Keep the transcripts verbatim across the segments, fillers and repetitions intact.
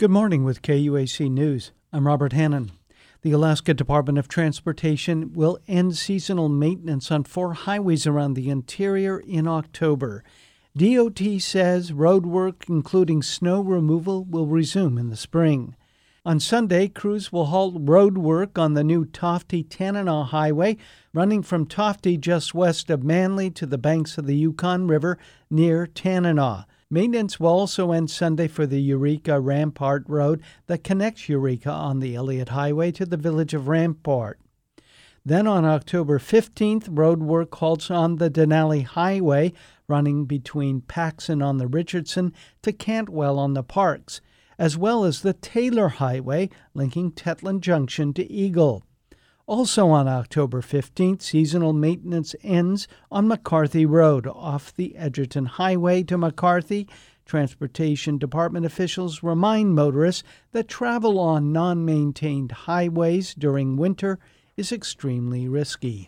Good morning with K U A C News. I'm Robert Hannon. The Alaska Department of Transportation will end seasonal maintenance on four highways around the interior in October. D O T says road work, including snow removal, will resume in the spring. On Sunday, crews will halt road work on the new Tofte-Tanana Highway, running from Tofte just west of Manly to the banks of the Yukon River near Tanana. Maintenance will also end Sunday for the Eureka Rampart Road that connects Eureka on the Elliott Highway to the village of Rampart. Then on October fifteenth, road work halts on the Denali Highway, running between Paxson on the Richardson to Cantwell on the Parks, as well as the Taylor Highway linking Tetland Junction to Eagle. Also on October fifteenth, seasonal maintenance ends on McCarthy Road off the Edgerton Highway to McCarthy. Transportation Department officials remind motorists that travel on non-maintained highways during winter is extremely risky.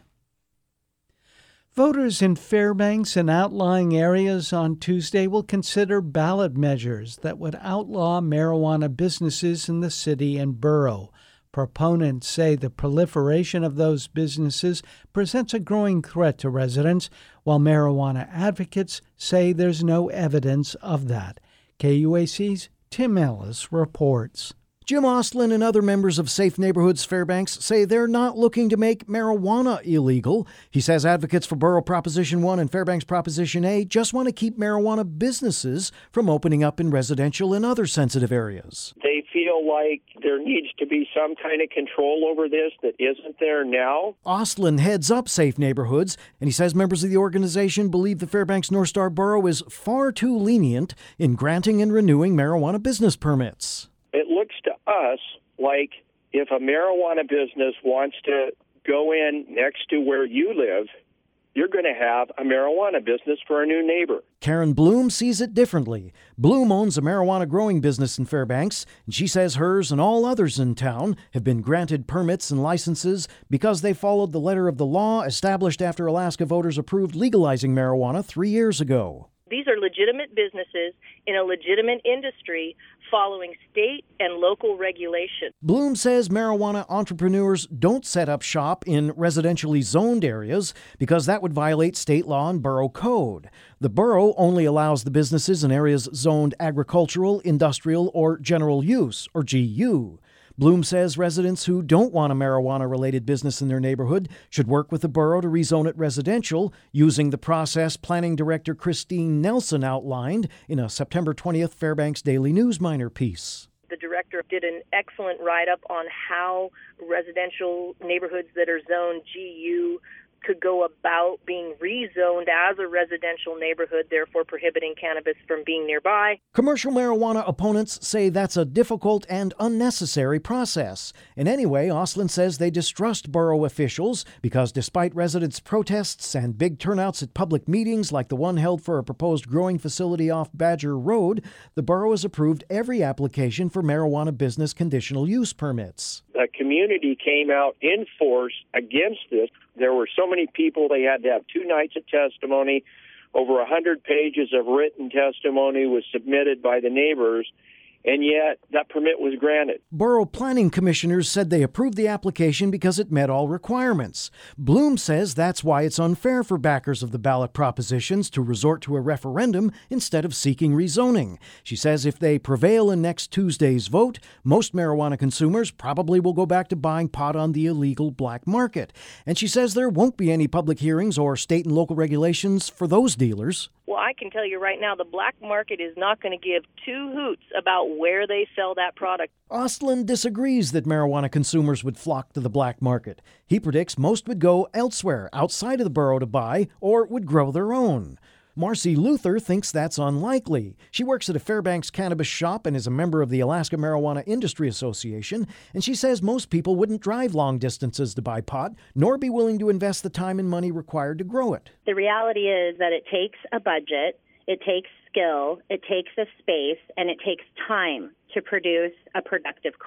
Voters in Fairbanks and outlying areas on Tuesday will consider ballot measures that would outlaw marijuana businesses in the city and borough. Proponents say the proliferation of those businesses presents a growing threat to residents, while marijuana advocates say there's no evidence of that. K U A C's Tim Ellis reports. Jim Ostlin and other members of Safe Neighborhoods Fairbanks say they're not looking to make marijuana illegal. He says advocates for Borough Proposition one and Fairbanks Proposition A just want to keep marijuana businesses from opening up in residential and other sensitive areas. They feel like there needs to be some kind of control over this that isn't there now. Ostlin heads up Safe Neighborhoods, and he says members of the organization believe the Fairbanks North Star Borough is far too lenient in granting and renewing marijuana business permits. It looks to us like if a marijuana business wants to go in next to where you live, you're going to have a marijuana business for a new neighbor. Karen Bloom sees it differently. Bloom owns a marijuana growing business in Fairbanks, and she says hers and all others in town have been granted permits and licenses because they followed the letter of the law established after Alaska voters approved legalizing marijuana three years ago. These are legitimate businesses in a legitimate industry following state and local regulation. Bloom says marijuana entrepreneurs don't set up shop in residentially zoned areas because that would violate state law and borough code. The borough only allows the businesses in areas zoned agricultural, industrial, or general use, or G U. Bloom says residents who don't want a marijuana-related business in their neighborhood should work with the borough to rezone it residential, using the process Planning Director Christine Nelson outlined in a September twentieth Fairbanks Daily News Miner piece. The director did an excellent write-up on how residential neighborhoods that are zoned G U could go about being rezoned as a residential neighborhood, therefore prohibiting cannabis from being nearby. Commercial marijuana opponents say that's a difficult and unnecessary process. And anyway, Ostlin says they distrust borough officials because despite residents' protests and big turnouts at public meetings like the one held for a proposed growing facility off Badger Road, the borough has approved every application for marijuana business conditional use permits. The community came out in force against this. There were so many people, they had to have two nights of testimony. Over one hundred pages of written testimony was submitted by the neighbors, and yet that permit was granted. Borough planning commissioners said they approved the application because it met all requirements. Bloom says that's why it's unfair for backers of the ballot propositions to resort to a referendum instead of seeking rezoning. She says if they prevail in next Tuesday's vote, most marijuana consumers probably will go back to buying pot on the illegal black market. And she says there won't be any public hearings or state and local regulations for those dealers. Well, I can tell you right now, the black market is not going to give two hoots about where they sell that product. Ostlin disagrees that marijuana consumers would flock to the black market. He predicts most would go elsewhere, outside of the borough to buy, or would grow their own. Marcy Luther thinks that's unlikely. She works at a Fairbanks cannabis shop and is a member of the Alaska Marijuana Industry Association, and she says most people wouldn't drive long distances to buy pot, nor be willing to invest the time and money required to grow it. The reality is that it takes a budget, it takes skill, it takes a space, and it takes time to produce a productive crop.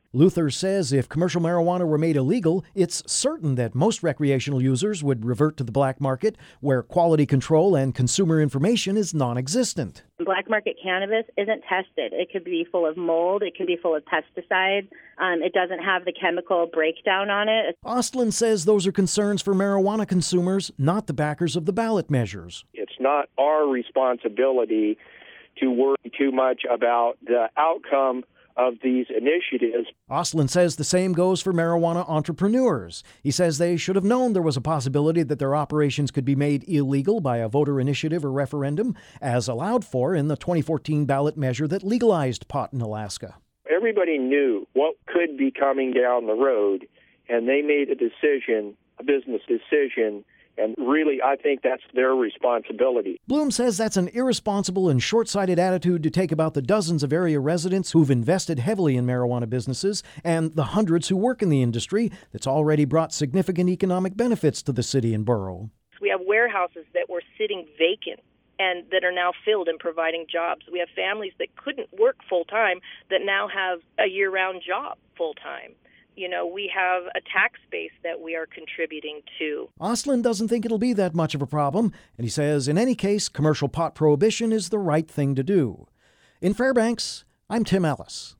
Luther says if commercial marijuana were made illegal, it's certain that most recreational users would revert to the black market, where quality control and consumer information is non-existent. Black market cannabis isn't tested. It could be full of mold. It could be full of pesticides. Um, it doesn't have the chemical breakdown on it. Ostlund says those are concerns for marijuana consumers, not the backers of the ballot measures. It's not our responsibility to worry too much about the outcome of these initiatives. Ostlund says the same goes for marijuana entrepreneurs. He says they should have known there was a possibility that their operations could be made illegal by a voter initiative or referendum, as allowed for in the twenty fourteen ballot measure that legalized pot in Alaska. Everybody knew what could be coming down the road, and they made a decision, a business decision, and really, I think that's their responsibility. Bloom says that's an irresponsible and short-sighted attitude to take about the dozens of area residents who've invested heavily in marijuana businesses and the hundreds who work in the industry that's already brought significant economic benefits to the city and borough. We have warehouses that were sitting vacant and that are now filled and providing jobs. We have families that couldn't work full-time that now have a year-round job full-time. You know, we have a tax base that we are contributing to. Ostlund doesn't think it'll be that much of a problem, and he says, in any case, commercial pot prohibition is the right thing to do. In Fairbanks, I'm Tim Ellis.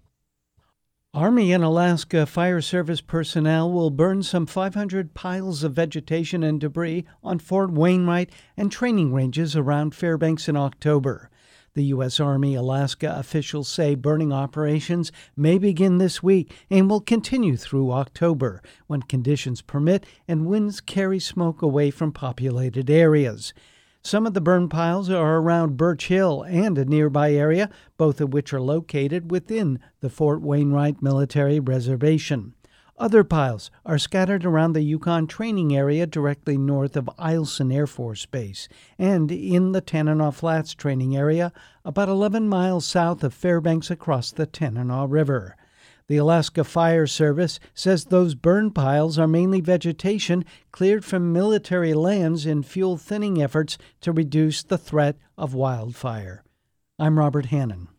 Army and Alaska Fire Service personnel will burn some five hundred piles of vegetation and debris on Fort Wainwright and training ranges around Fairbanks in October. The U S. Army Alaska officials say burning operations may begin this week and will continue through October when conditions permit and winds carry smoke away from populated areas. Some of the burn piles are around Birch Hill and a nearby area, both of which are located within the Fort Wainwright Military Reservation. Other piles are scattered around the Yukon training area directly north of Eielson Air Force Base and in the Tanana Flats training area about eleven miles south of Fairbanks across the Tanana River. The Alaska Fire Service says those burn piles are mainly vegetation cleared from military lands in fuel thinning efforts to reduce the threat of wildfire. I'm Robert Hannon.